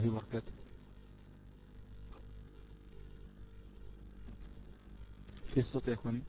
وبركاته. في الصوت يا اخواني؟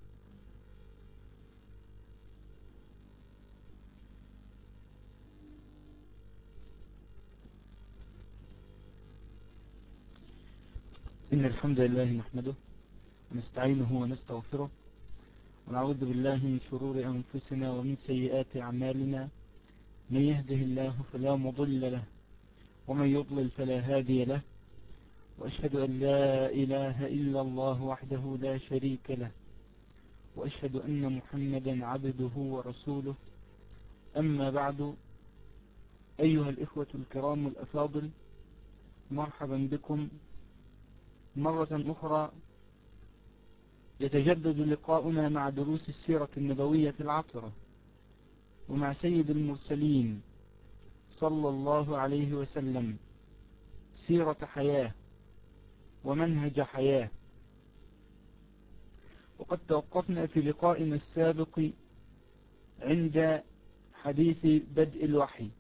إن الحمد لله نحمده ونستعينه ونستغفره ونعوذ بالله من شرور أنفسنا ومن سيئات أعمالنا. من يهده الله فلا مضل له ومن يضلل فلا هادي له، وأشهد أن لا إله إلا الله وحده لا شريك له، وأشهد أن محمدا عبده ورسوله. أما بعد، أيها الإخوة الكرام الأفاضل، مرحبا بكم مرة أخرى. يتجدد لقاؤنا مع دروس السيرة النبوية العطرة ومع سيد المرسلين صلى الله عليه وسلم، سيرة حياة ومنهج حياة. وقد توقفنا في لقائنا السابق عند حديث بدء الوحي،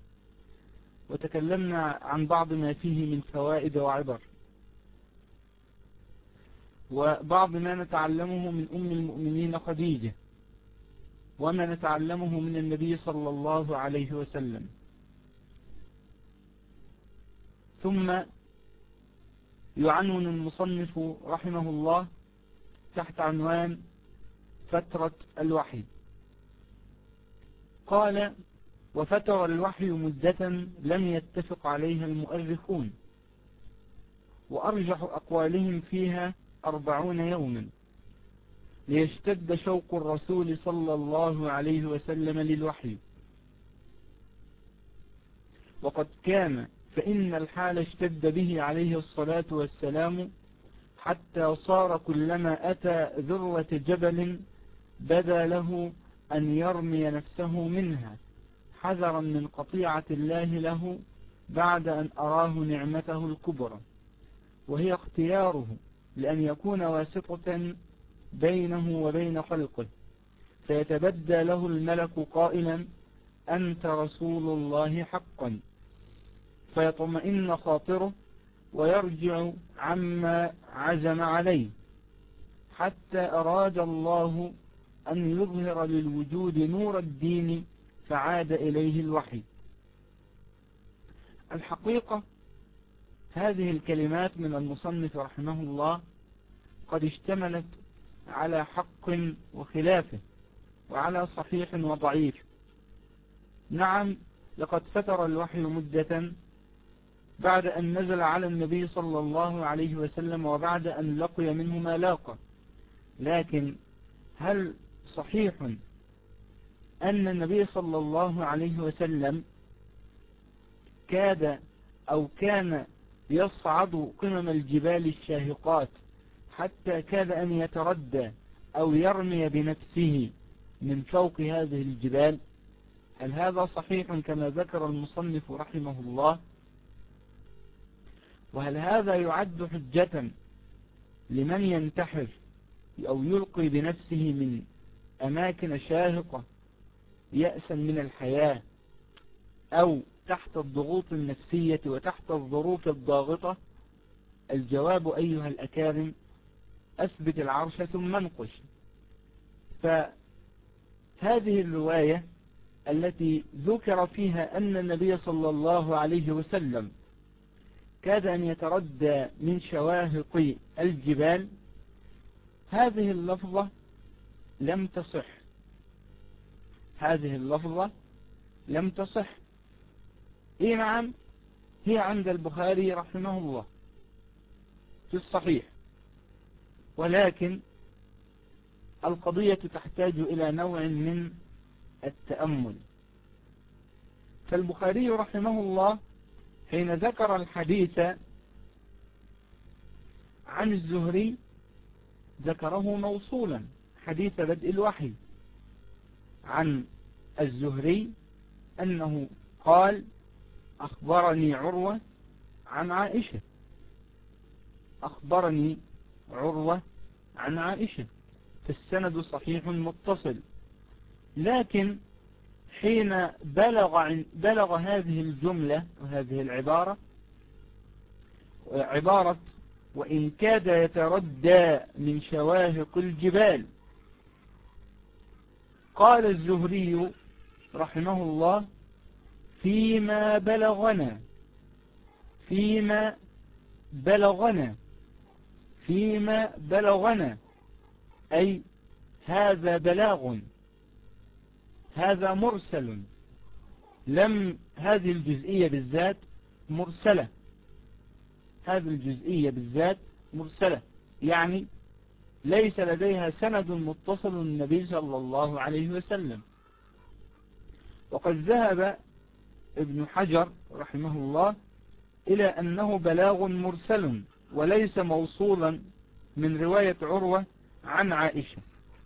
وتكلمنا عن بعض ما فيه من فوائد وعبر، وبعض ما نتعلمه من أم المؤمنين خديجة، وما نتعلمه من النبي صلى الله عليه وسلم. ثم يعنون المصنف رحمه الله تحت عنوان فترة الوحي. قال: وفتر الوحي مدة لم يتفق عليها المؤرخون، وأرجح أقوالهم فيها 40 يوما، ليشتد شوق الرسول صلى الله عليه وسلم للوحي. وقد كان، فإن الحال اشتد به عليه الصلاة والسلام، حتى صار كلما أتى ذروة جبل بدا له أن يرمي نفسه منها، حذرا من قطيعة الله له بعد أن أراه نعمته الكبرى، وهي اختياره لأن يكون واسطة بينه وبين خلقه، فيتبدى له الملك قائلا: أنت رسول الله حقا، فيطمئن خاطره ويرجع عما عزم عليه، حتى أراد الله أن يظهر للوجود نور الدين فعاد إليه الوحي. الحقيقة هذه الكلمات من المصنف رحمه الله قد اشتملت على حق وخلافه، وعلى صحيح وضعيف. نعم، لقد فتر الوحي مدة بعد أن نزل على النبي صلى الله عليه وسلم، وبعد أن لقي منه ما لاقى. لكن هل صحيح أن النبي صلى الله عليه وسلم كان يصعد قمم الجبال الشاهقات حتى كاد أن يتردى أو يرمي بنفسه من فوق هذه الجبال؟ هل هذا صحيح كما ذكر المصنف رحمه الله؟ وهل هذا يعد حجة لمن ينتحر أو يلقي بنفسه من أماكن شاهقة يأسا من الحياة، أو تحت الضغوط النفسية وتحت الظروف الضاغطة؟ الجواب أيها الأكارم: أثبت العرش ثم انقش. فهذه الرواية التي ذكر فيها أن النبي صلى الله عليه وسلم كاد أن يتردى من شواهق الجبال، هذه اللفظة لم تصح. هذه اللفظة لم تصح. إيه نعم، هي عند البخاري رحمه الله في الصحيح، ولكن القضية تحتاج إلى نوع من التأمل. فالبخاري رحمه الله حين ذكر الحديث عن الزهري ذكره موصولا، حديث بدء الوحي، عن الزهري أنه قال: أخبرني عروة عن عائشة. أخبرني عروة عن عائشة، فالسند صحيح متصل. لكن حين بلغ هذه الجملة وهذه العبارة عبارة وإن كاد يتردى من شواهق الجبال. قال الزهري رحمه الله فيما بلغنا، فيما بلغنا، فيما بلغنا، أي هذا بلاغ، هذا مرسل، هذه الجزئية بالذات مرسلة، هذه الجزئية بالذات مرسلة، يعني ليس لديها سند متصل النبي صلى الله عليه وسلم. وقد ذهب ابن حجر رحمه الله إلى أنه بلاغ مرسل وليس موصولا من رواية عروة عن عائشة.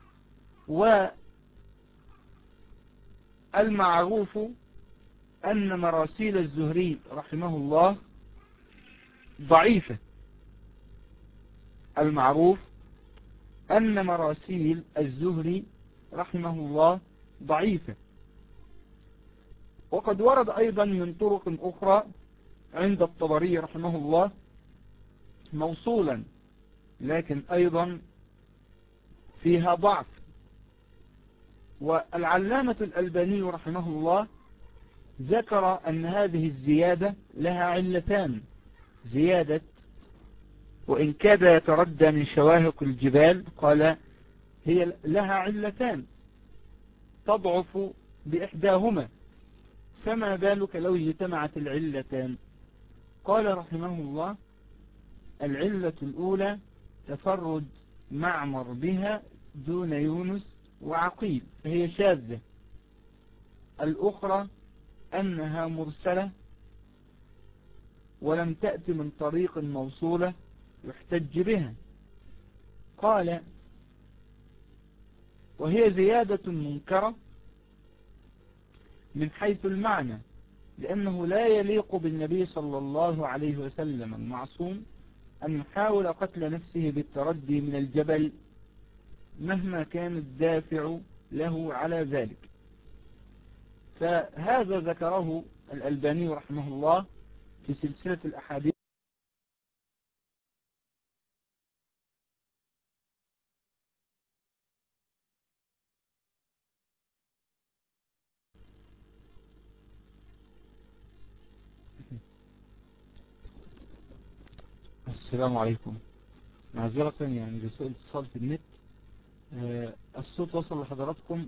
والمعروف أن مراسيل الزهري رحمه الله ضعيفة، المعروف أن مراسيل الزهري رحمه الله ضعيفة. وقد ورد أيضا من طرق أخرى عند الطبري رحمه الله موصولا، لكن أيضا فيها ضعف. والعلامة الألباني رحمه الله ذكر أن هذه الزيادة لها علتان، زيادة وإن كاد يتردى من شواهق الجبال، قال هي لها علتان تضعف بإحداهما، فما بالك لو اجتمعت العلتان؟ قال رحمه الله العلة الأولى تفرد معمر بها دون يونس وعقيل فهي شاذة. الأخرى أنها مرسلة ولم تأتي من طريق موصولة يحتج بها. قال وهي زيادة منكرة من حيث المعنى، لأنه لا يليق بالنبي صلى الله عليه وسلم المعصوم أن يحاول قتل نفسه بالتردي من الجبل مهما كان الدافع له على ذلك. فهذا ذكره الألباني رحمه الله في سلسلة الأحاديث السلام عليكم. معذرة يعني لسوء الاتصال في النت. الصوت وصل لحضراتكم.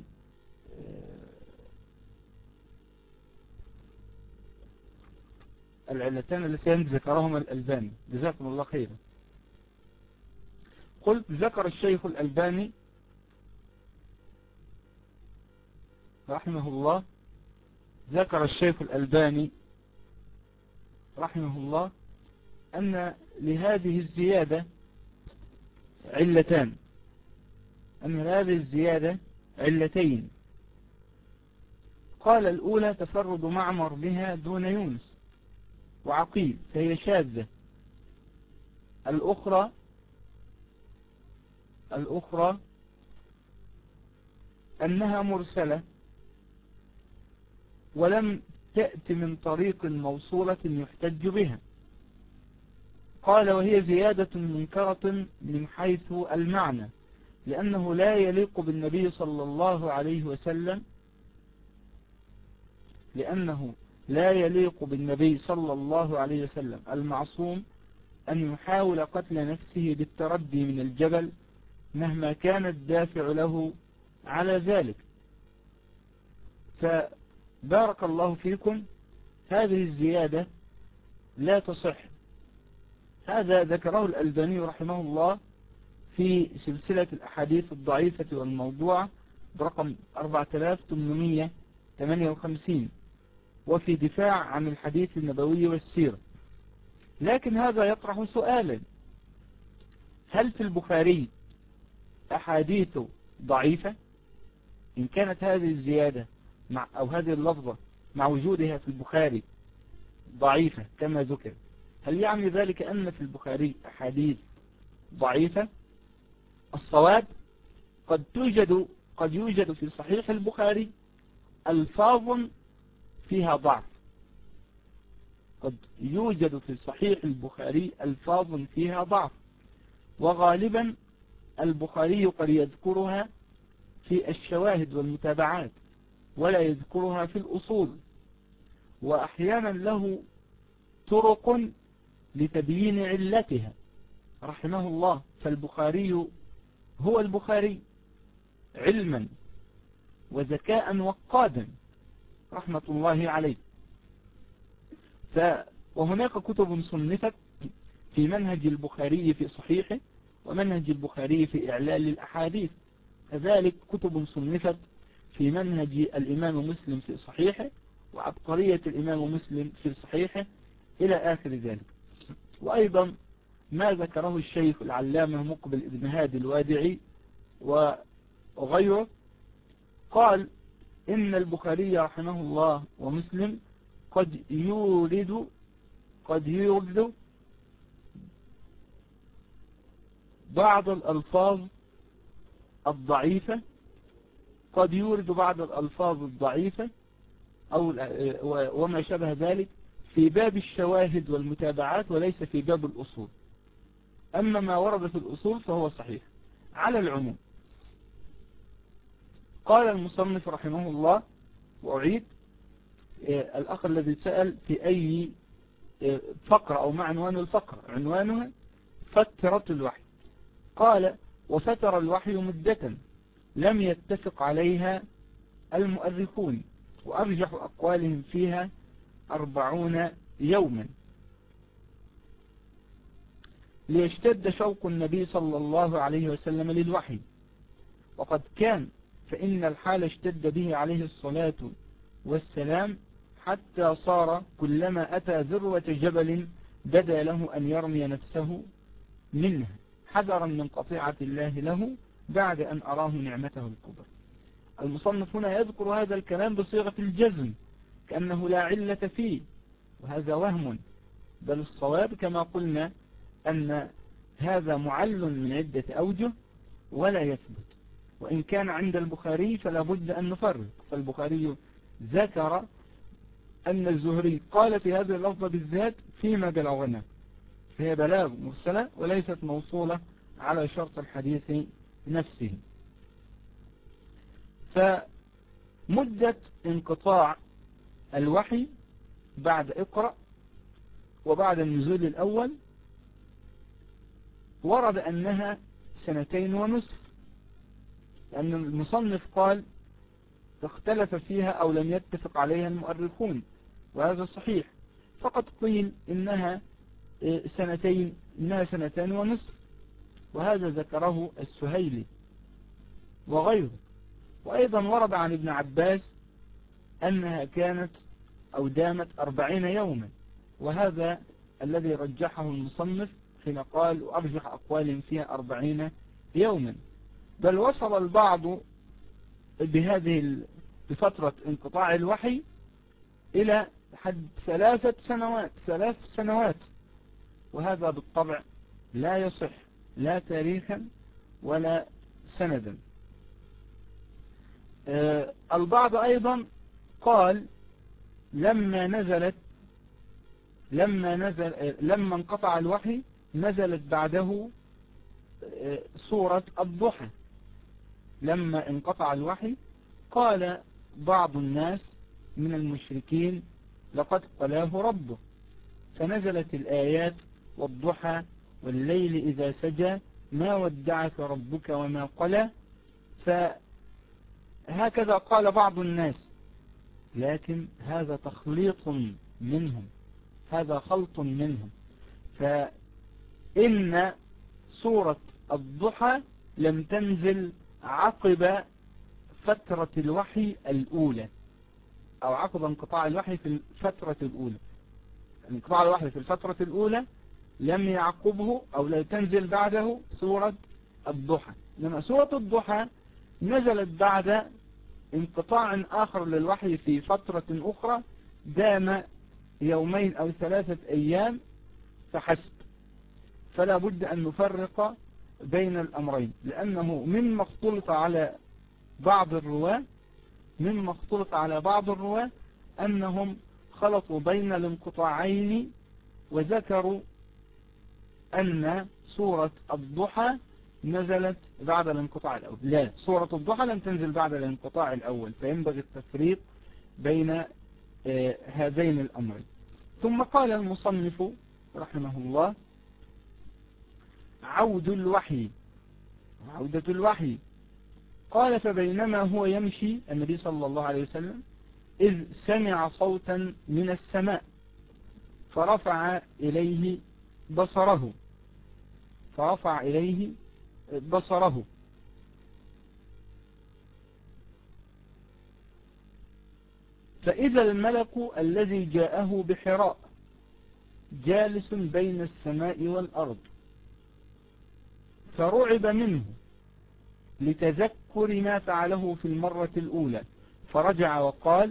العلتان التي ذكرهما الألباني جزاكم الله خيرا. قلت ذكر الشيخ الألباني رحمه الله، ذكر الشيخ الألباني رحمه الله أن لهذه الزيادة علتان، أن هذه الزيادة علتين. قال الأولى تفرد معمر بها دون يونس وعقيل فهي شاذة. الأخرى أنها مرسلة ولم تأتي من طريق موصولة يحتج بها. قال وهي زيادة منكرة من حيث المعنى، لأنه لا يليق بالنبي صلى الله عليه وسلم، لأنه لا يليق بالنبي صلى الله عليه وسلم المعصوم أن يحاول قتل نفسه بالتردي من الجبل مهما كان الدافع له على ذلك. فبارك الله فيكم، هذه الزيادة لا تصح. هذا ذكره الألباني رحمه الله في سلسلة الأحاديث الضعيفة والموضوعة برقم 4858 وفي دفاع عن الحديث النبوي والسيرة. لكن هذا يطرح سؤالا: هل في البخاري أحاديث ضعيفة؟ إن كانت هذه الزيادة أو هذه اللفظة مع وجودها في البخاري ضعيفة كما ذكر، هل يعني ذلك أن في البخاري أحاديث ضعيفة؟ الصواب قد يوجد في صحيح البخاري ألفاظ فيها ضعف، قد يوجد في صحيح البخاري ألفاظ فيها ضعف، وغالبا البخاري قد يذكرها في الشواهد والمتابعات ولا يذكرها في الأصول، وأحيانا له طرق لتبيين علتها رحمه الله. فالبخاري هو البخاري علما وذكاء وقادا رحمة الله عليه. وهناك كتب صنفت في منهج البخاري في صحيحه ومنهج البخاري في إعلال الأحاديث، كذلك كتب صنفت في منهج الإمام مسلم في صحيحه وعبقرية الإمام مسلم في صحيحه إلى آخر ذلك. وأيضا ما ذكره الشيخ العلامة مقبل ابن هادي الوادعي وغيره، قال إن البخاري رحمه الله ومسلم قد يورد بعض الألفاظ الضعيفة، قد يورد بعض الألفاظ الضعيفة أو وما شابه ذلك في باب الشواهد والمتابعات وليس في باب الأصول. أما ما ورد في الأصول فهو صحيح على العموم. قال المصنف رحمه الله، وأعيد الأخ الذي سأل في أي فقرة أو ما عنوان الفقرة، عنوانها فترة الوحي. قال: وفتر الوحي مدة لم يتفق عليها المؤرخون، وأرجح أقوالهم فيها 40 يوما، ليشتد شوق النبي صلى الله عليه وسلم للوحي، وقد كان، فإن الحال اشتد به عليه الصلاة والسلام حتى صار كلما أتى ذروة جبل بدا له أن يرمي نفسه منها حذرا من قطيعة الله له بعد أن أراه نعمته الكبرى. المصنف هنا يذكر هذا الكلام بصيغة الجزم كأنه لا علة فيه، وهذا وهم، بل الصواب كما قلنا أن هذا معل من عدة أوجه ولا يثبت، وإن كان عند البخاري فلا بد أن نفرق. فالبخاري ذكر أن الزهري قال في هذه اللفظة بالذات فيما بلغنا، فهي بلاغ مرسلة وليست موصولة على شرط الحديث نفسه. فمدة انقطاع الوحي بعد اقرأ وبعد النزول الأول ورد أنها 2.5 سنين، لأن المصنف قال اختلف فيها أو لم يتفق عليها المؤرخون، وهذا صحيح. فقد قيل إنها 2.5 سنين، وهذا ذكره السهيلي وغيره. وأيضا ورد عن ابن عباس أنها كانت أو دامت 40 يوما، وهذا الذي رجحه المصنف حين قال وأرجح أقوال فيها 40 يوما. بل وصل البعض بفترة انقطاع الوحي إلى حد 3 سنوات، وهذا بالطبع لا يصح لا تاريخا ولا سندا. البعض أيضا قال لما انقطع الوحي نزلت بعده سورة الضحى. لما انقطع الوحي قال بعض الناس من المشركين لقد قلاه ربه، فنزلت الآيات والضحى والليل إذا سجى ما ودعك ربك وما قلى. فهكذا قال بعض الناس، لكن هذا تخليط منهم، هذا خلط منهم. فإن سورة الضحى لم تنزل عقب فترة الوحي الأولى أو عقب انقطاع الوحي في الفترة الأولى. انقطاع الوحي في الفترة الأولى لم يعقبه أو لا تنزل بعده سورة الضحى، لما سورة الضحى نزلت بعد انقطاع آخر للوحي في فترة أخرى دام 2 أو 3 أيام فحسب. فلا بد أن نفرق بين الأمرين، لأنه مما اختلط على بعض الرواة أنهم خلطوا بين الانقطاعين وذكروا أن سورة الضحى نزلت بعد الانقطاع الأول. لا، سورة الضحى لم تنزل بعد الانقطاع الأول، فينبغي التفريق بين هذين الأمرين. ثم قال المصنف رحمه الله: عودة الوحي. قال: فبينما هو يمشي النبي صلى الله عليه وسلم إذ سمع صوتا من السماء فرفع إليه بصره فإذا الملك الذي جاءه بحراء جالس بين السماء والأرض، فرعب منه لتذكر ما فعله في المرة الأولى، فرجع وقال: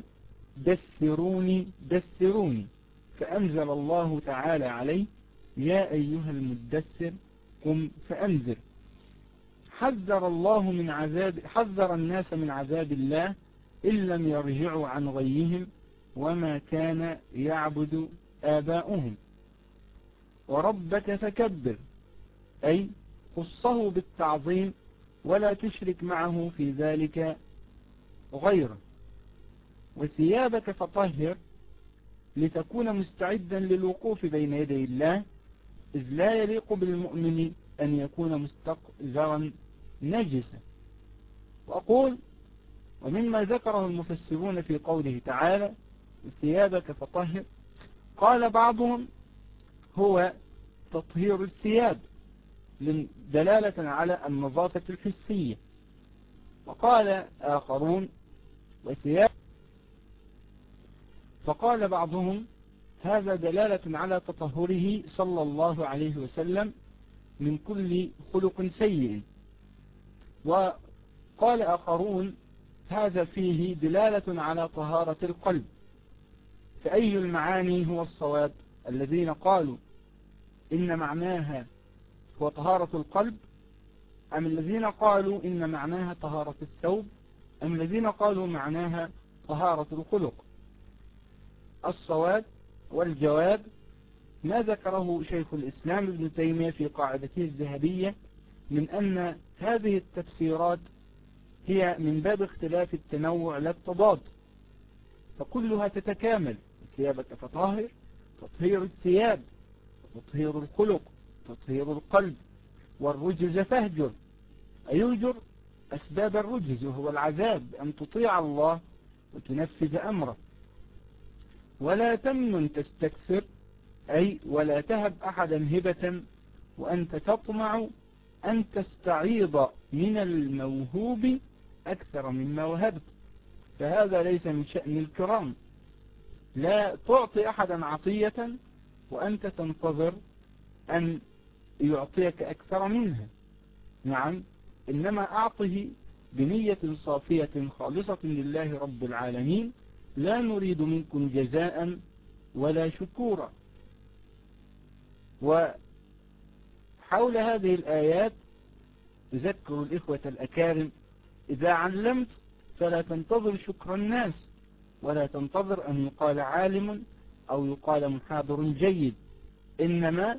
دثروني. فأنزل الله تعالى عليه: يا أيها المدثر قم فأنذر. حذر الناس من عذاب الله إن لم يرجعوا عن غيهم وما كان يعبد آباؤهم. وربك فكبر، أي خصه بالتعظيم ولا تشرك معه في ذلك غيره. وثيابك فطهر، لتكون مستعدا للوقوف بين يدي الله، إذ لا يليق بالمؤمن أن يكون مستقذرا نجسا. وأقول: ومما ذكره المفسرون في قوله تعالى: ثيابك فطهر، قال بعضهم: هو تطهير الثياب دلالة على النظافة الحسية. وقال آخرون: فقال بعضهم: هذا دلالة على تطهره صلى الله عليه وسلم من كل خلق سيء. وقال آخرون: هذا فيه دلالة على طهارة القلب. فأي المعاني هو الصواب؟ الذين قالوا إن معناها هو طهارة القلب، أم الذين قالوا إن معناها طهارة الثوب، أم الذين قالوا معناها طهارة الخلق؟ الصواب والجواب ما ذكره شيخ الإسلام ابن تيمية في قاعدته الذهبية من أن هذه التفسيرات هي من باب اختلاف التنوع لا التضاد، فكلها تتكامل. ثيابك فطاهر، تطهير الثياب، تطهير الخلق، تطهير القلب. والرجز فاهجر، أيهجر أسباب الرجز وهو العذاب، أن تطيع الله وتنفذ أمره. ولا تمنن تستكثر، أي ولا تهب أحدا هبة وأنت تطمع أن تستعيض من الموهوب أكثر مما وهبت، فهذا ليس من شأن الكرام. لا تعطي أحدا عطية وأنت تنتظر أن يعطيك أكثر منها. نعم، إنما أعطه بنية صافية خالصة لله رب العالمين، لا نريد منكم جزاء ولا شكورا. وحول هذه الآيات يذكر الإخوة الأكارم: إذا علمت فلا تنتظر شكر الناس، ولا تنتظر أن يقال عالم أو يقال محاضر جيد، إنما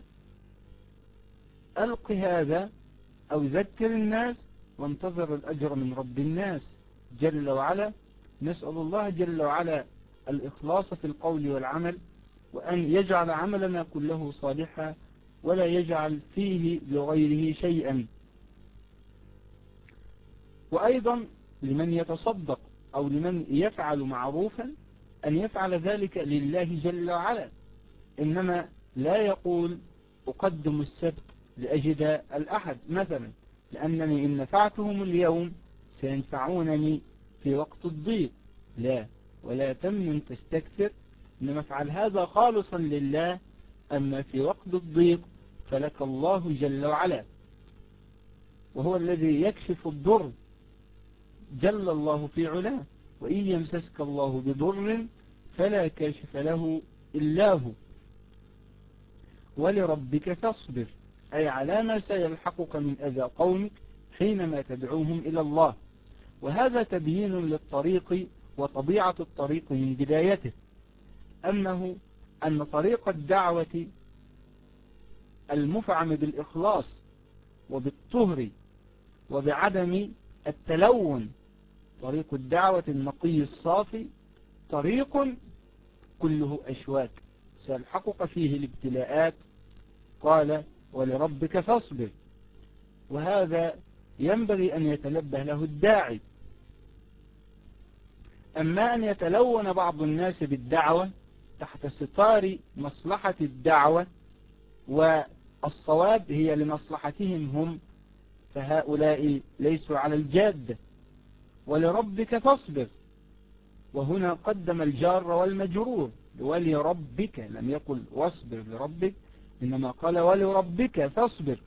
ألق هذا أو ذكر الناس وانتظر الأجر من رب الناس جل وعلا. نسأل الله جل وعلا الإخلاص في القول والعمل، وأن يجعل عملنا كله صالحا ولا يجعل فيه لغيره شيئا. وأيضا لمن يتصدق أو لمن يفعل معروفا أن يفعل ذلك لله جل وعلا، إنما لا يقول أقدم السبت لأجد الأحد مثلا، لأنني إن نفعتهم اليوم سينفعونني في وقت الضيق. لا، ولا تمنن تستكثر، إنما افعل هذا خالصا لله، أما في وقت الضيق فلك الله جل وعلا، وهو الذي يكشف الضر جل الله في علاه. وإن يمسسك الله بضر فلا كاشف له إلا هو، ولربك فاصبر، أي على ما سيلحقك من أذى قومك حينما تدعوهم إلى الله. وهذا تبيين للطريق وطبيعة الطريق من بدايته، أن طريق الدعوة المفعم بالإخلاص وبالطهر وبعدم التلون، طريق الدعوة النقي الصافي طريق كله أشواك سيلحقك فيه الابتلاءات. قال ولربك فاصبر. وهذا ينبغي أن يتنبه له الداعي. أما أن يتلون بعض الناس بالدعوة تحت ستار مصلحة الدعوة والصواب هي لمصلحتهم هم، فهؤلاء ليسوا على الجادة. ولربك فاصبر، وهنا قدم الجار والمجرور، ولربك، لم يقل واصبر لربك، إنما قال ولربك فاصبر،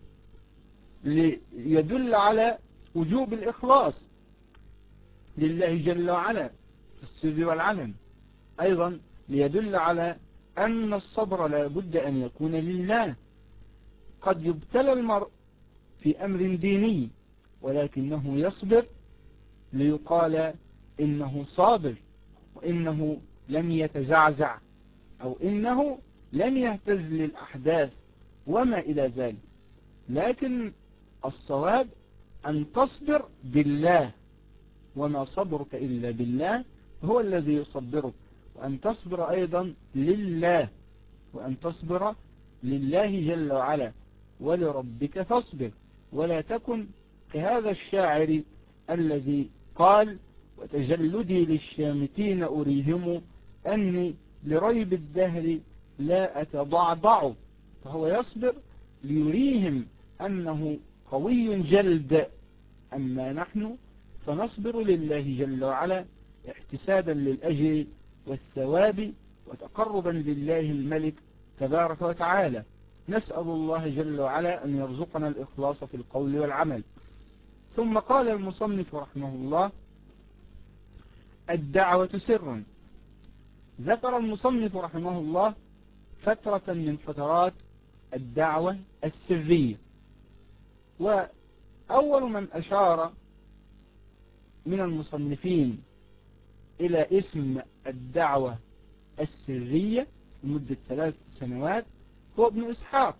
ليدل على وجوب الإخلاص لله جل وعلا في السر والعلن. أيضا ليدل على أن الصبر لا بد أن يكون لله. قد يبتلى المرء في أمر ديني ولكنه يصبر ليقال إنه صابر، وإنه لم يتزعزع، أو إنه لم يهتز للأحداث وما إلى ذلك. لكن الصواب أن تصبر بالله، وما صبرك إلا بالله هو الذي يصبرك، وأن تصبر أيضا لله، وأن تصبر لله جل وعلا. ولربك فاصبر، ولا تكن كهذا الشاعر الذي قال وتجلدي للشامتين أريهم أني لريب الدهر لا أتضعضع. فهو يصبر ليريهم أنه قوي جلد. أما نحن فنصبر لله جل وعلا احتسابا للأجر والثواب وتقربا لله الملك تبارك وتعالى. نسأل الله جل وعلا أن يرزقنا الإخلاص في القول والعمل. ثم قال المصنف رحمه الله الدعوة سرا. ذكر المصنف رحمه الله فترة من فترات الدعوة السرية. وأول من أشار من المصنفين إلى اسم الدعوة السرية لمدة 3 سنوات هو ابن إسحاق،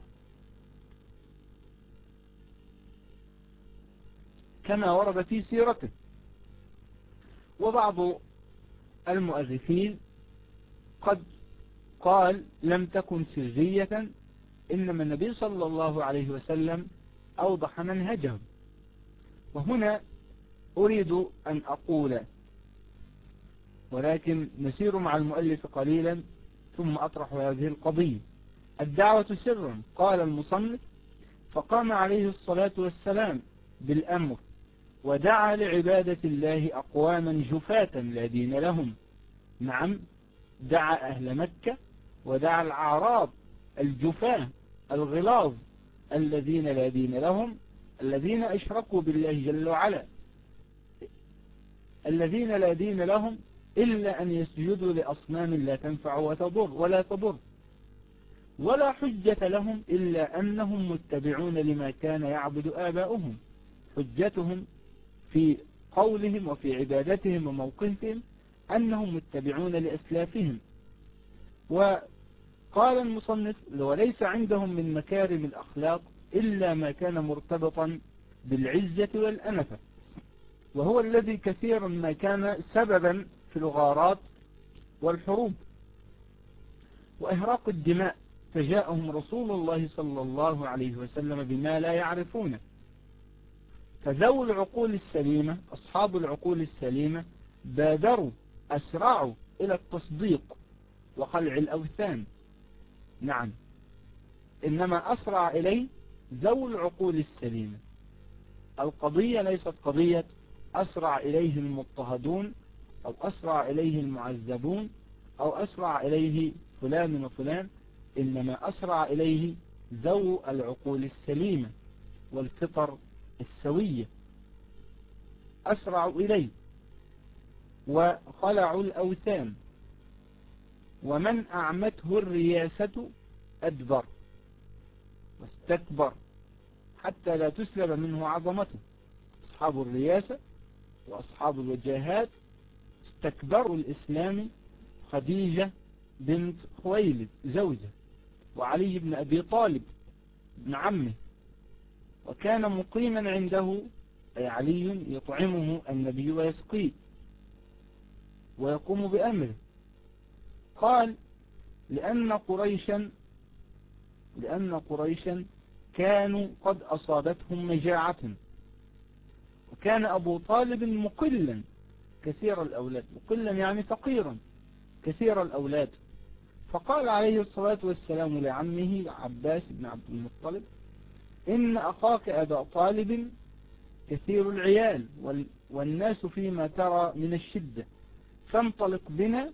كما ورد في سيرته. وبعض المؤرخين قد قال لم تكن سرية، إنما النبي صلى الله عليه وسلم أوضح منهجه. وهنا أريد أن أقول، ولكن نسير مع المؤلف قليلا ثم أطرح هذه القضية. الدعوة سرا. قال المصنف فقام عليه الصلاة والسلام بالأمر ودعا لعبادة الله أقواما جفاة لا دين لهم. نعم، دعا أهل مكة ودعا الأعراب الجفاة الغلاظ الذين لا دين لهم، الذين أشركوا بالله جل وعلا، الذين لا دين لهم إلا أن يسجدوا لأصنام لا تنفع ولا تضر، ولا حجة لهم إلا أنهم متبعون لما كان يعبد آباؤهم. حجتهم في قولهم وفي عبادتهم وموقفهم أنهم متبعون لأسلافهم. وقال المصنف وليس عندهم من مكارم الأخلاق إلا ما كان مرتبطا بالعزة والأنفة، وهو الذي كثيرا ما كان سببا في الغارات والحروب وإهراق الدماء. فجاءهم رسول الله صلى الله عليه وسلم بما لا يعرفونه. فذو العقول السليمة، أصحاب العقول السليمة، بادروا أسرعوا إلى التصديق وخلع الأوثان. نعم، إنما أسرع إليه ذو العقول السليمة. القضية ليست قضية أسرع إليه المضطهدون أو أسرع إليه المعذبون أو أسرع إليه فلان وفلان، إنما أسرع إليه ذو العقول السليمة والفطر السوية، أسرعوا إليه وخلعوا الأوثان. ومن أعمته الرياسة أدبر واستكبر حتى لا تسلب منه عظمته. أصحاب الرياسة وأصحاب الوجاهات استكبروا الإسلام. خديجة بنت خويلد زوجة، وعلي بن أبي طالب ابن عمه، وكان مقيما عنده، أي علي يطعمه النبي ويسقيه ويقوم بأمره. قال لأن قريشا كانوا قد أصابتهم مجاعة، وكان أبو طالب مقلا كثير الأولاد، مقلا يعني فقيرا كثير الأولاد. فقال عليه الصلاة والسلام لعمه عباس بن عبد المطلب: إن أخاك أبا طالب كثير العيال والناس فيما ترى من الشدة، فانطلق بنا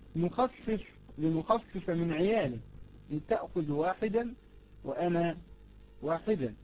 لنخفف من عياله، إن تأخذ واحدا وأنا واحدا.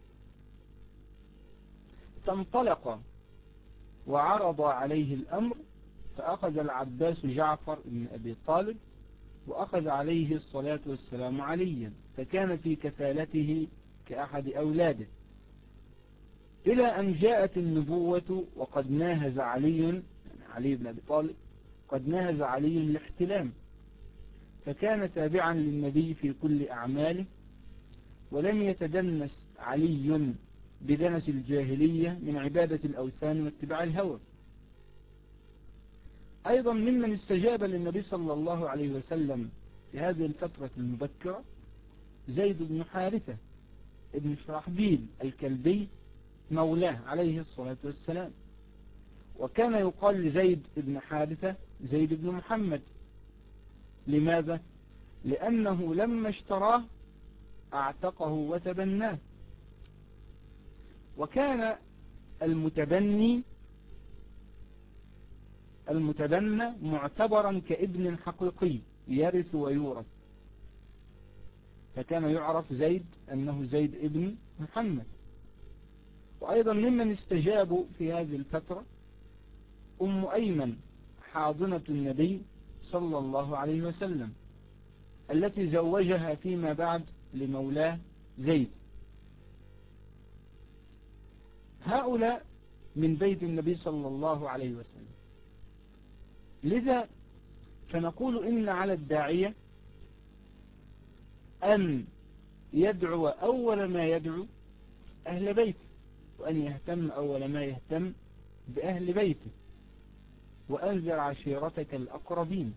فانطلق وعرض عليه الأمر، فأخذ العباس جعفر بن أبي طالب، وأخذ عليه الصلاة والسلام عليا، فكان في كفالته كأحد أولاده، إلى أن جاءت النبوة وقد ناهز علي بن أبي طالب قد ناهز علي الاحتلام، فكان تابعا للنبي في كل أعماله، ولم يتدنس علي بدنس الجاهلية من عبادة الأوثان واتباع الهوى. أيضا ممن استجاب للنبي صلى الله عليه وسلم في هذه الفترة المبكرة زيد بن حارثة ابن شرحبيل الكلبي مولاه عليه الصلاة والسلام، وكان يقال لزيد بن حارثة زيد بن محمد. لماذا؟ لأنه لما اشتراه اعتقه وتبناه، وكان المتبني معتبرا كابن حقيقي يرث ويورث، فكان يعرف زيد أنه زيد ابن محمد. وأيضا ممن استجابوا في هذه الفترة أم أيمن حاضنة النبي صلى الله عليه وسلم، التي زوجها فيما بعد لمولاه زيد. هؤلاء من بيت النبي صلى الله عليه وسلم. لذا فنقول إن على الداعية أن يدعو أول ما يدعو أهل بيته، وأن يهتم أول ما يهتم بأهل بيته، وأنذر عشيرتك الأقربين.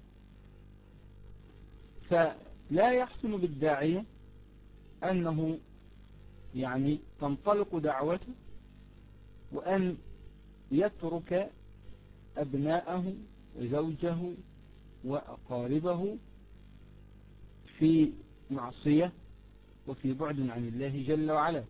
فلا يحسن بالداعية أنه يعني تنطلق دعوته وأن يترك أبناءه وزوجه وأقاربه في معصية وفي بعد عن الله جل وعلا،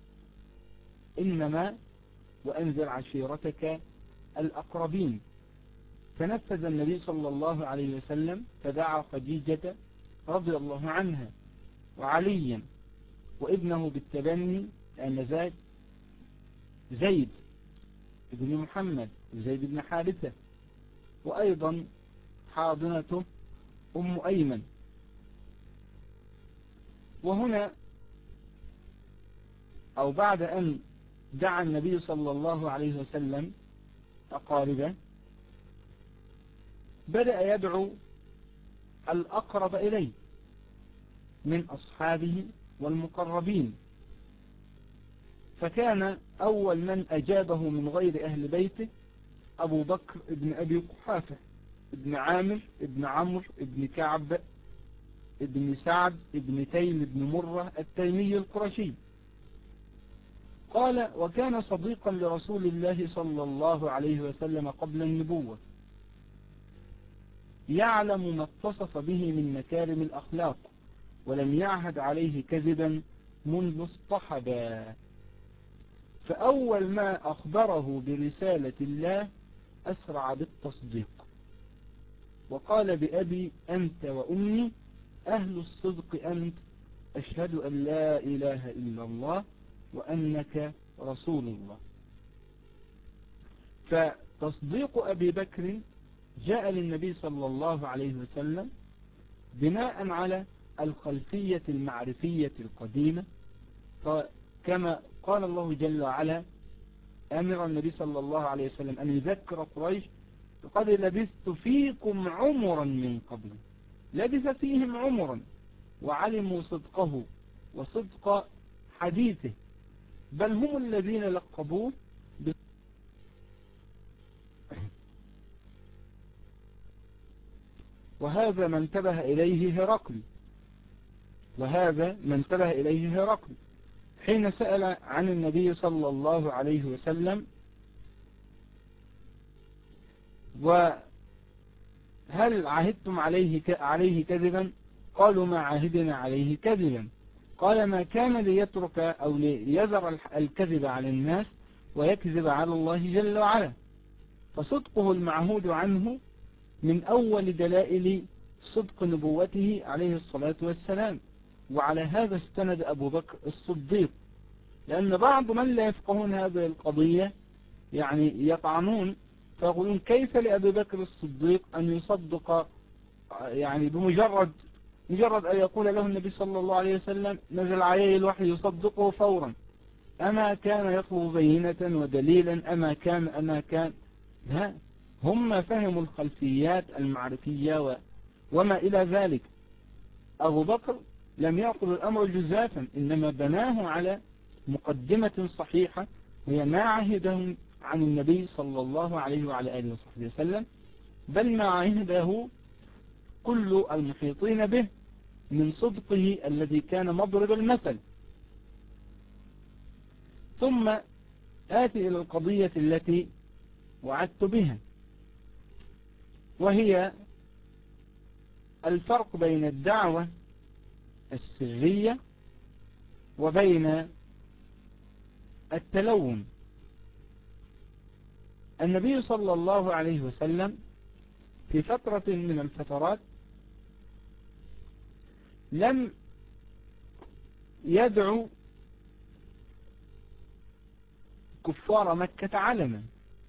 إنما وأنذر عشيرتك الأقربين. فنفذ النبي صلى الله عليه وسلم فدعا خديجة رضي الله عنها وعليا وابنه بالتبني آنذاك زيد بن محمد وزيد بن حارثة، وأيضا حاضنته أم أيمن. وهنا أو بعد أن دعا النبي صلى الله عليه وسلم أقاربه، بدأ يدعو الأقرب إليه من أصحابه والمقربين. فكان أول من أجابه من غير أهل بيته أبو بكر ابن أبي قحافة ابن عامر ابن عمرو ابن كعب ابن سعد ابن تيم ابن مرة التيمي القرشي. قال: وكان صديقا لرسول الله صلى الله عليه وسلم قبل النبوة، يعلم ما اتصف به من مكارم الأخلاق، ولم يعهد عليه كذبا منذ اصطحبا. فأول ما أخبره برسالة الله أسرع بالتصديق، وقال: بأبي أنت وأمي أهل الصدق أنت، أشهد أن لا إله إلا الله وأنك رسول الله. فتصديق أبي بكر جاء للنبي صلى الله عليه وسلم بناء على الخلفية المعرفية القديمة، كما قال الله جل وعلا أمر النبي صلى الله عليه وسلم أن يذكر قريش: لقد لبثت فيكم عمرا من قبل لبث فيهم عمرا وعلموا صدقه وصدق حديثه، بل هم الذين لقبوه وهذا ما انتبه إليه هرقل حين سأل عن النبي صلى الله عليه وسلم: وهل عهدتم عليه كذبا؟ قالوا: ما عهدنا عليه كذبا. قال: ما كان ليترك أو ليذر الكذب على الناس ويكذب على الله جل وعلا، فصدقه المعهود عنه من أول دلائل صدق نبوته عليه الصلاة والسلام. وعلى هذا استند أبو بكر الصديق، لأن بعض من لا يفقهون هذه القضية يعني يطعنون فيقولون: كيف لأبي بكر الصديق أن يصدق يعني بمجرد أن يقول له النبي صلى الله عليه وسلم نزل عليه الوحي يصدقه فورا؟ أما كان يطلب بينة ودليلا؟ أما كان لا، هم فهموا الخلفيات المعرفية وما إلى ذلك. أبو بكر لم يأخذ الأمر جزافا، إنما بناه على مقدمة صحيحة هي ما عهدهم عن النبي صلى الله عليه وعلى آله وصحبه وسلم، بل ما عهده كل المحيطين به من صدقه الذي كان مضرب المثل. ثم آتي إلى القضية التي وعدت بها، وهي الفرق بين الدعوة السرية وبين التلون. النبي صلى الله عليه وسلم في فترة من الفترات لم يدعو كفار مكة علنا،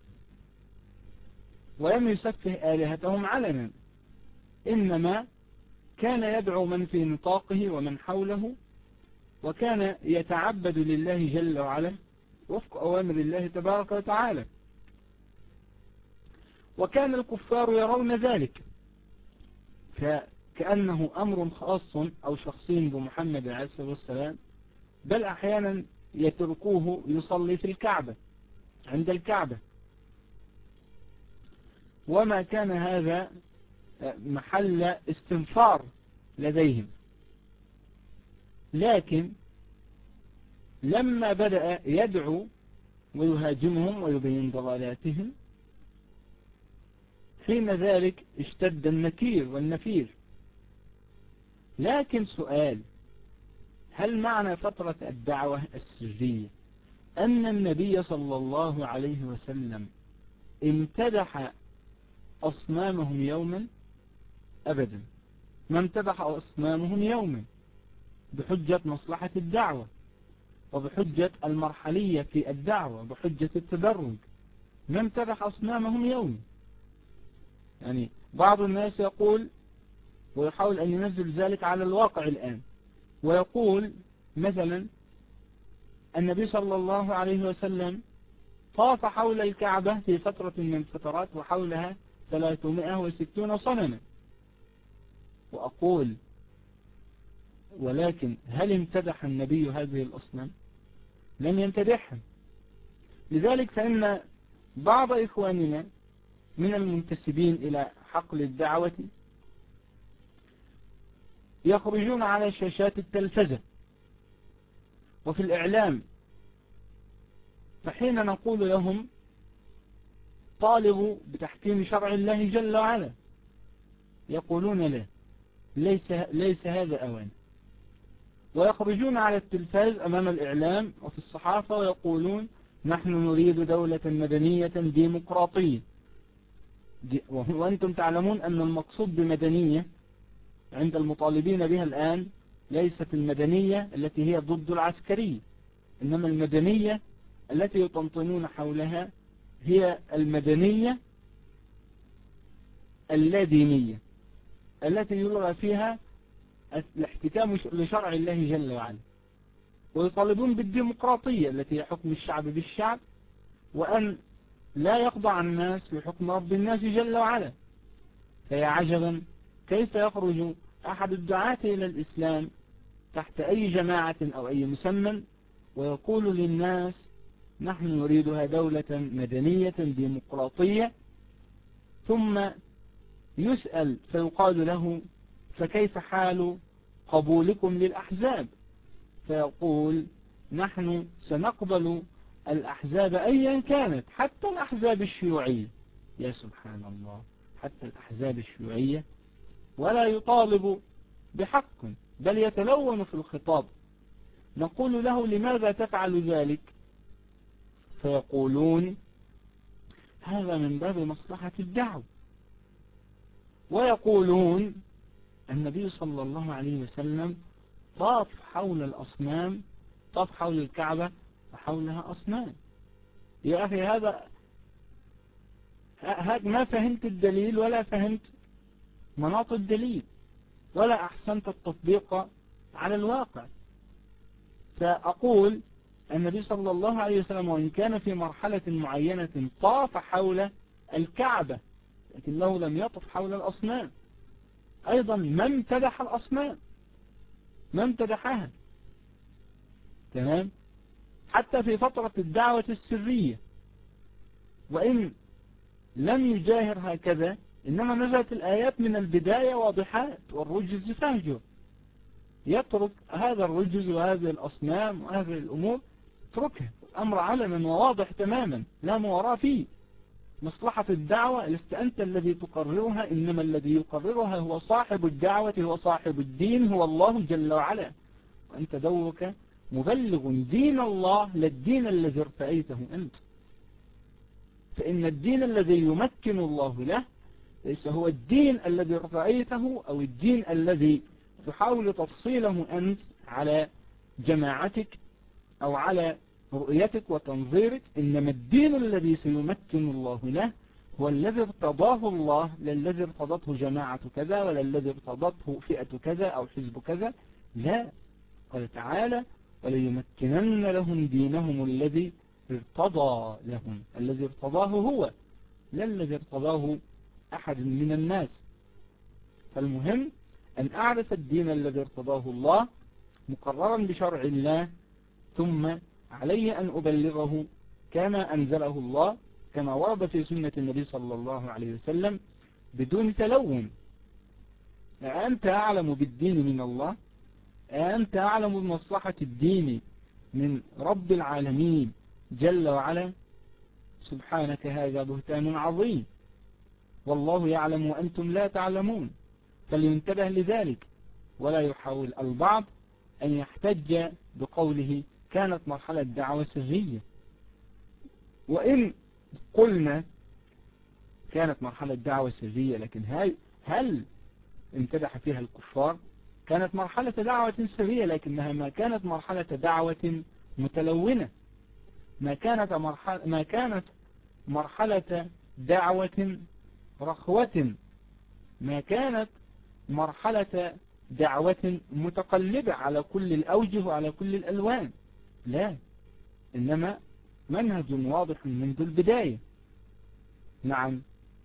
ولم يسفه آلهتهم علنا، إنما كان يدعو من في نطاقه ومن حوله، وكان يتعبد لله جل وعلا وفق أوامر الله تبارك وتعالى. وكان الكفار يرون ذلك فكأنه أمر خاص أو شخصي بمحمد عليه الصلاة والسلام، بل أحيانا يتركوه يصلي في الكعبة عند الكعبة، وما كان هذا محل استنفار لديهم. لكن لما بدأ يدعو ويهاجمهم ويبين ضلالاتهم، حين ذلك اشتد النكير والنفير. لكن سؤال: هل معنى فترة الدعوة السرية أن النبي صلى الله عليه وسلم امتدح أصنامهم يوما؟ أبدا، ما امتدح أصنامهم يوما، بحجة مصلحة الدعوة وبحجة المرحلية في الدعوة وبحجة التدرج، ما امتدح أصنامهم يوما. يعني بعض الناس يقول ويحاول أن ينزل ذلك على الواقع الآن، ويقول مثلا النبي صلى الله عليه وسلم طاف حول الكعبة في فترة من الفترات وحولها 360 صنما. وأقول: ولكن هل امتدح النبي هذه الأصنام؟ لم يمتدحها. لذلك فإن بعض إخواننا من المنتسبين إلى حقل الدعوة يخرجون على شاشات التلفزة وفي الإعلام، فحين نقول لهم طالبوا بتحكيم شرع الله جل وعلا، يقولون لا، ليس هذا أوان. ويخرجون على التلفاز أمام الإعلام وفي الصحافة ويقولون نحن نريد دولة مدنية ديمقراطية. وأنتم تعلمون أن المقصود بمدنية عند المطالبين بها الآن ليست المدنية التي هي ضد العسكرية، إنما المدنية التي يطنطنون حولها هي المدنية اللادينية التي يلغى فيها الاحتكام لشرع الله جل وعلا، ويطالبون بالديمقراطية التي هي حكم الشعب بالشعب، وأن لا يخضع الناس لحكم رب الناس جل وعلا. فيا عجبا كيف يخرج أحد الدعاة إلى الإسلام تحت أي جماعة أو أي مسمى ويقول للناس نحن نريدها دولة مدنية ديمقراطية، ثم يسأل فيقال له فكيف حال قبولكم للأحزاب؟ فيقول نحن سنقبل الأحزاب أيا كانت، حتى الأحزاب الشيوعية. يا سبحان الله، حتى الأحزاب الشيوعية، ولا يطالب بحق بل يتلون في الخطاب. نقول له لماذا تفعل ذلك؟ فيقولون هذا من باب مصلحة الدعوة. ويقولون النبي صلى الله عليه وسلم طاف حول الأصنام، طاف حول الكعبة وحولها أصنام. يا أخي هذا ما فهمت الدليل ولا فهمت مناط الدليل ولا أحسنت التطبيق على الواقع. فأقول النبي صلى الله عليه وسلم وإن كان في مرحلة معينة طاف حول الكعبة لكنه لم يطف حول الأصنام. أيضا ما امتدح الأصنام، ما امتدحها، تمام؟ حتى في فترة الدعوة السرية وإن لم يجاهر هكذا، إنما نزلت الآيات من البداية واضحات والرجز فهجر. يترك هذا الرجز وهذه الأصنام وهذه الأمور، اتركها، الأمر علنا وواضح تماما لا مواراة فيه. مصلحة الدعوة لست أنت الذي تقررها، إنما الذي يقررها هو صاحب الدعوة، هو صاحب الدين، هو الله جل وعلا. وأنت دورك مبلغ دين الله لا الدين الذي ارتأيته أنت. فإن الدين الذي يمكن الله له ليس هو الدين الذي ارتأيته أو الدين الذي تحاول تفصيله أنت على جماعتك أو على رؤيتك وتنظيرك. إنما الدين الذي سيمكن الله له هو الذي ارتضاه الله، لا الذي ارتضته جماعة كذا ولا الذي ارتضته فئة كذا أو حزب كذا. لا، قال تعالى وليمكنن لهم دينهم الذي ارتضى لهم، الذي ارتضاه هو لا الذي ارتضاه أحد من الناس. فالمهم أن أعرف الدين الذي ارتضاه الله مقررا بشرع الله، ثم علي أن أبلغه كما أنزله الله كما ورد في سنة النبي صلى الله عليه وسلم بدون تلون. أنت أعلم بالدين من الله؟ أنت أعلم بمصلحة الدين من رب العالمين جل وعلا؟ سبحانك هذا بهتان عظيم، والله يعلم وأنتم لا تعلمون. فلينتبه لذلك، ولا يحاول البعض أن يحتج بقوله كانت مرحلة دعوة سرية. وإن قلنا كانت مرحلة دعوة سرية، لكن هل امتدح فيها الكفار؟ كانت مرحلة دعوة سرية لكنها ما كانت مرحلة دعوة متلونة، ما كانت مرحلة دعوة رخوة، ما كانت مرحلة دعوة متقلبة على كل الأوجه وعلى كل الألوان. لا، إنما منهج واضح منذ البداية. نعم،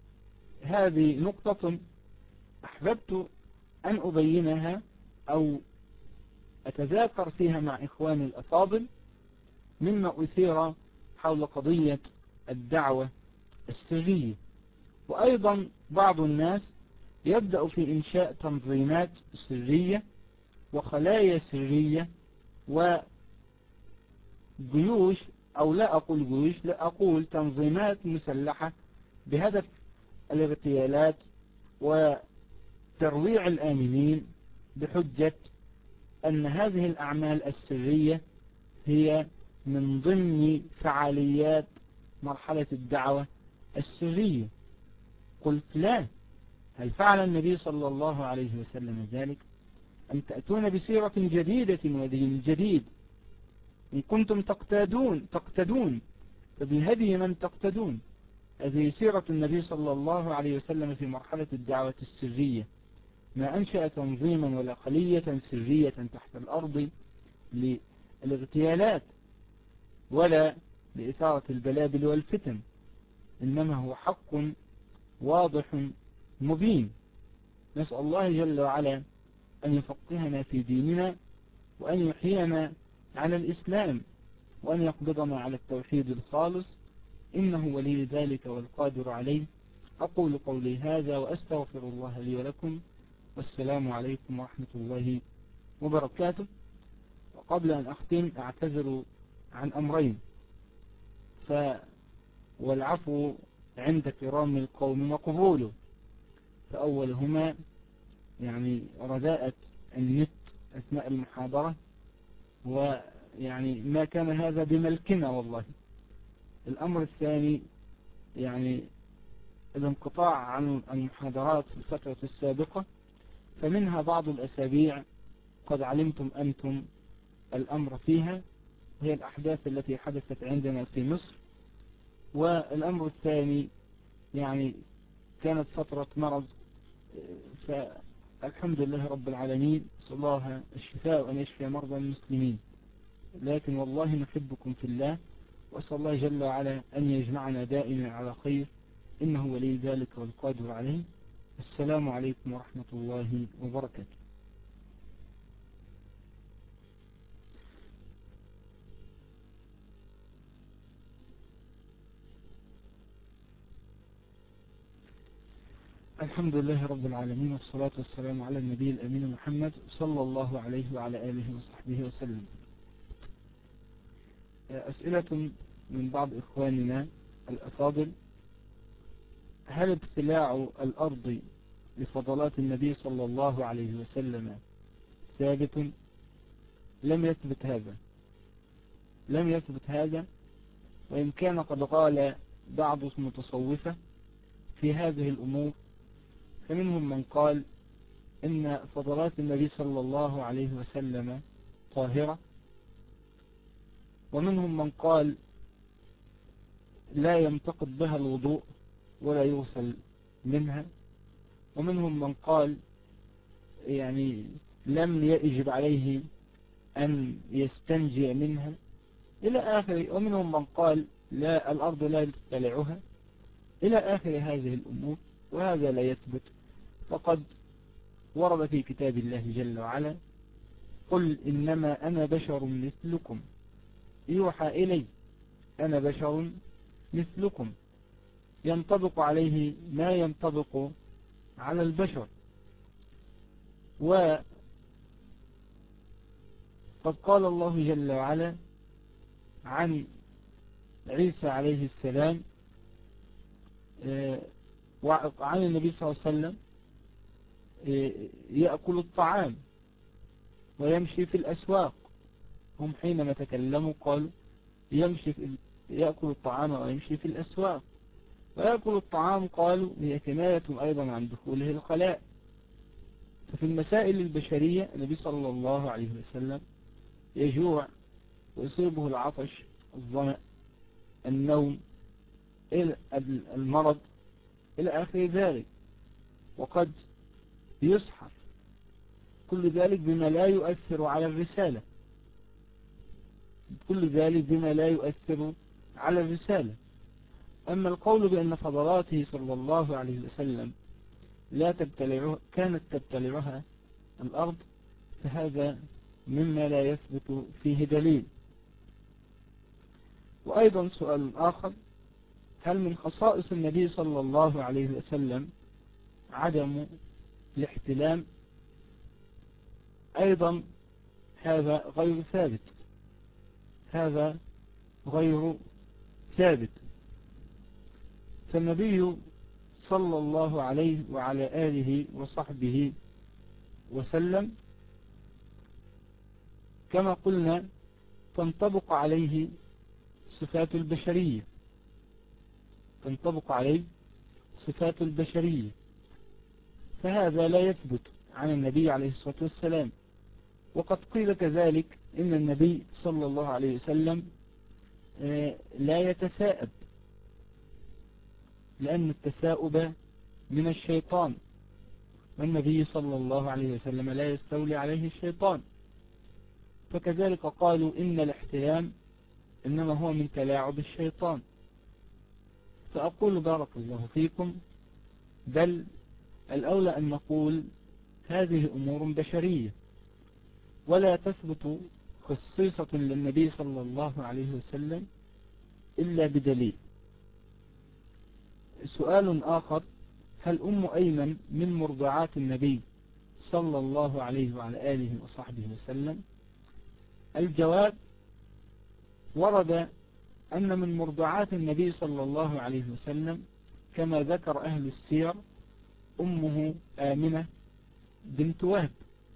هذه نقطة أحببت أن أبينها أو أتذاكر فيها مع إخواني الأفاضل مما أثير حول قضية الدعوة السرية. وأيضا بعض الناس يبدأ في إنشاء تنظيمات سرية وخلايا سرية وجيوش، أو لا أقول جيوش، لا أقول تنظيمات مسلحة بهدف الاغتيالات وترويع الآمنين بحجة أن هذه الأعمال السرية هي من ضمن فعاليات مرحلة الدعوة السرية. قلت لا، هل فعل النبي صلى الله عليه وسلم ذلك؟ أن تأتون بسيرة جديدة ودين جديد، إن كنتم تقتدون فبهدي من تقتدون. هذه سيرة النبي صلى الله عليه وسلم في مرحلة الدعوة السرية، ما أنشأ تنظيما ولا خلية سرية تحت الأرض للاغتيالات ولا لإثارة البلابل والفتن، إنما هو حق واضح مبين. نسأل الله جل وعلا أن يفقهنا في ديننا، وأن يحيينا على الإسلام، وأن يقبضنا على التوحيد الخالص، إنه ولي ذلك والقادر عليه. أقول قولي هذا وأستغفر الله لي ولكم، والسلام عليكم ورحمة الله وبركاته. وقبل أن أختم أعتذر عن أمرين، والعفو عند كرام القوم مقبوله. فأولهما يعني رداءة النت أثناء المحاضرة، ويعني ما كان هذا بملكنا والله. الأمر الثاني يعني الانقطاع عن المحاضرات في الفترة السابقة، فمنها بعض الأسابيع قد علمتم أنتم الأمر فيها، وهي الأحداث التي حدثت عندنا في مصر. والأمر الثاني يعني كانت فترة مرض، فالحمد لله رب العالمين، صلى الله الشفاء وأن يشفي مرضى المسلمين. لكن والله نحبكم في الله، وأسأل الله جل وعلا أن يجمعنا دائما على خير، إنه ولي ذلك والقادر عليه. السلام عليكم ورحمة الله وبركاته. الحمد لله رب العالمين، والصلاة والسلام على النبي الأمين محمد صلى الله عليه وعلى آله وصحبه وسلم. أسئلة من بعض إخواننا الأفاضل: هل ابتلاع الأرض لفضلات النبي صلى الله عليه وسلم ثابت؟ لم يثبت هذا، وإن كان قد قال بعض المتصوفة في هذه الأمور، فمنهم من قال إن فضلات النبي صلى الله عليه وسلم طاهرة، ومنهم من قال لا ينتقد بها الوضوء ولا يغسل منها، ومنهم من قال يعني لم يجب عليه أن يستنجي منها إلى آخر، ومنهم من قال لا، الأرض لا تبتلعها إلى آخر هذه الأمور. وهذا لا يثبت، فقد ورد في كتاب الله جل وعلا: قل إنما أنا بشر مثلكم يوحى إلي، أنا بشر مثلكم، ينطبق عليه ما ينطبق على البشر. وقد قال الله جل وعلا عن عيسى عليه السلام وعن النبي صلى الله عليه وسلم: يأكل الطعام ويمشي في الأسواق. هم حينما تكلموا قالوا يأكل الطعام ويمشي في الأسواق. ويأكل الطعام قالوا هي كناية أيضا عن دخوله الخلاء. ففي المسائل البشرية النبي صلى الله عليه وسلم يجوع ويصيبه العطش، الظمأ، النوم، المرض إلى آخر ذلك، وقد يسحر، كل ذلك بما لا يؤثر على الرسالة، كل ذلك بما لا يؤثر على الرسالة. أما القول بأن فضلاته صلى الله عليه وسلم لا تبتلعها، كانت تبتلعها الأرض، فهذا مما لا يثبت فيه دليل. وأيضا سؤال آخر: هل من خصائص النبي صلى الله عليه وسلم عدم الاحتلام؟ أيضا هذا غير ثابت، هذا غير ثابت. فالنبي صلى الله عليه وعلى آله وصحبه وسلم كما قلنا تنطبق عليه صفات البشرية، تنطبق عليه صفات البشرية، فهذا لا يثبت عن النبي عليه الصلاة والسلام. وقد قيل كذلك إن النبي صلى الله عليه وسلم لا يتثاءب، لأن التثاؤب من الشيطان، والنبي صلى الله عليه وسلم لا يستولي عليه الشيطان. فكذلك قالوا إن الاحتلام إنما هو من تلاعب الشيطان. فأقول بارك الله فيكم: بل الأولى أن نقول هذه أمور بشرية ولا تثبت خصيصة للنبي صلى الله عليه وسلم إلا بدليل. سؤال آخر: هل أم أيمن من مرضعات النبي صلى الله عليه وعلى آله وصحبه وسلم؟ الجواب: ورد أن من مرضعات النبي صلى الله عليه وسلم كما ذكر أهل السير أمه آمنة بنت وهب،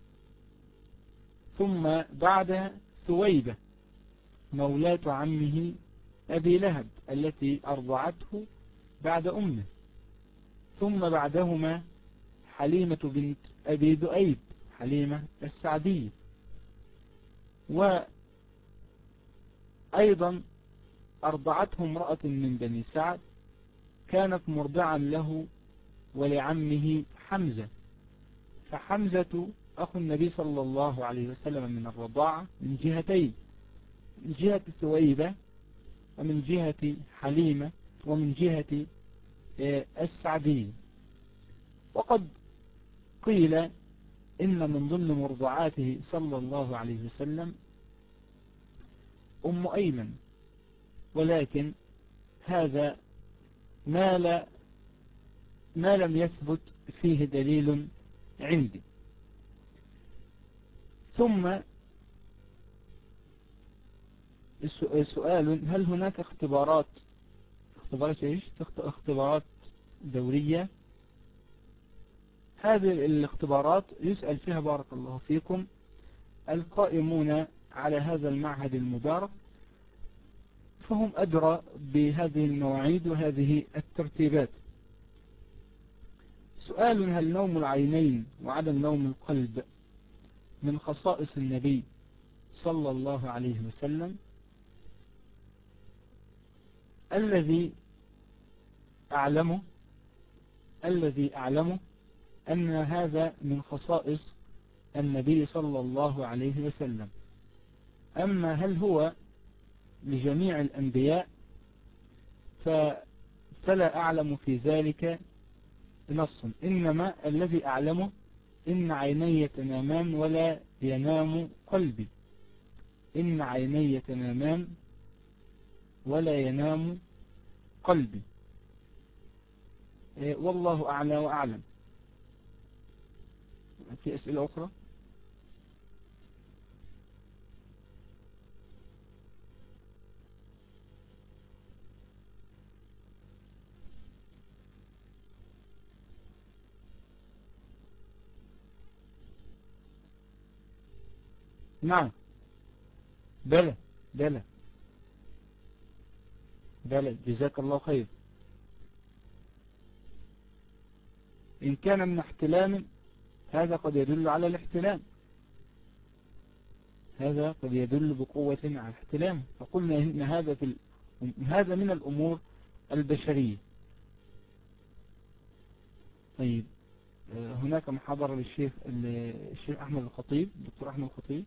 ثم بعدها ثويبة مولاة عمه أبي لهب التي أرضعته بعد أمه، ثم بعدهما حليمة بنت أبي ذؤيب، حليمة السعدية. وأيضا أرضعته امرأة من بني سعد كانت مرضعا له ولعمه حمزة، فحمزة أخو النبي صلى الله عليه وسلم من الرضاعة من جهتين، من جهة ثويبة ومن جهة حليمة ومن جهة السعدية. وقد قيل إن من ضمن مرضعاته صلى الله عليه وسلم أم أيمن، ولكن هذا ما لم يثبت فيه دليل عندي. ثم سؤال: هل هناك اختبارات دورية؟ هذه الاختبارات يسأل فيها بارك الله فيكم القائمون على هذا المعهد المبارك، فهم أدرى بهذه المواعيد وهذه الترتيبات. سؤال: هل نوم العينين وعدم نوم القلب من خصائص النبي صلى الله عليه وسلم؟ الذي أعلمه أن هذا من خصائص النبي صلى الله عليه وسلم. أما هل هو لجميع الأنبياء فلا أعلم في ذلك نص، إنما الذي أعلمه إن عيني تنامان ولا ينام قلبي، إن عيني تنامان ولا ينام قلبي. والله أعلى وأعلم. في أسئلة أخرى؟ نعم، بلى جزاك الله خير. إن كان من احتلام هذا قد يدل على الاحتلام، هذا قد يدل بقوة على الاحتلام، فقلنا إن هذا من الأمور البشرية. طيب، هناك محاضرة للشيخ أحمد الخطيب، دكتور أحمد الخطيب.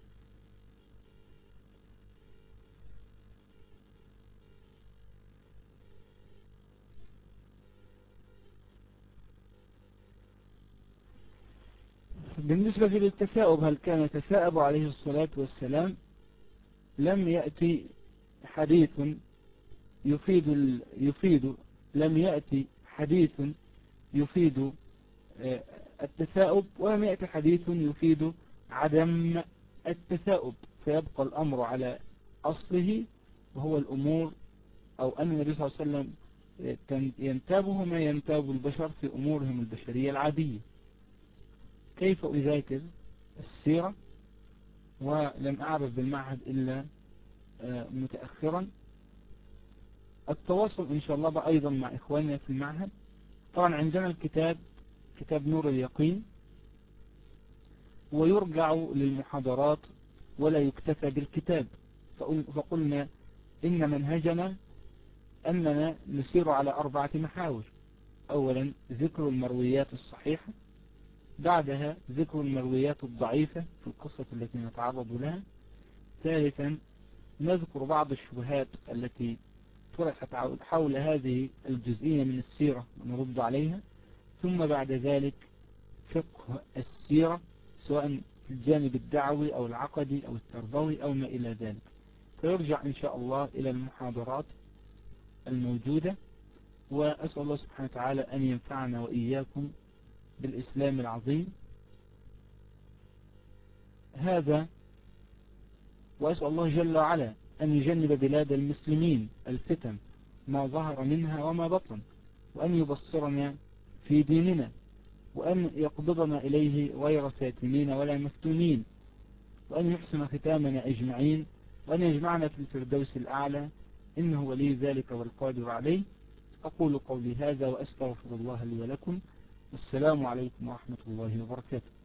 بالنسبة للتثاؤب، هل كان يتثاءب عليه الصلاة والسلام؟ لم يأتي حديث يفيد التثاؤب، ولم يأتي حديث يفيد عدم التثاؤب، فيبقى الأمر على أصله، وهو الأمور أو أن النبي صلى الله عليه وسلم ينتابه ما ينتاب البشر في أمورهم البشرية العادية. كيف أذاكر السيرة ولم أعرف بالمعهد إلا متأخرا؟ التواصل إن شاء الله أيضا مع إخواننا في المعهد. طبعا عندنا كتاب نور اليقين، ويرجع للمحاضرات ولا يكتفى بالكتاب. فقلنا إن منهجنا أننا نسير على 4 محاور: أولا ذكر المرويات الصحيحة، بعدها ذكر المرويات الضعيفة في القصة التي نتعرض لها، ثالثا نذكر بعض الشبهات التي طرحت حول هذه الجزئية من السيرة ونرد عليها، ثم بعد ذلك فقه السيرة سواء في الجانب الدعوي أو العقدي أو التربوي أو ما إلى ذلك. فيرجع إن شاء الله إلى المحاضرات الموجودة، وأسأل الله سبحانه وتعالى أن ينفعنا وإياكم بالإسلام العظيم هذا، وأسأل الله جل وعلا أن يجنب بلاد المسلمين الفتن ما ظهر منها وما بطن، وأن يبصرنا في ديننا، وأن يقبضنا إليه غير فاتنين ولا مفتونين، وأن يحسن ختامنا أجمعين، وأن يجمعنا في الفردوس الأعلى، إنه ولي ذلك والقادر عليه. أقول قولي هذا وأستغفر الله لي ولكم. والسلام عليكم ورحمة الله وبركاته.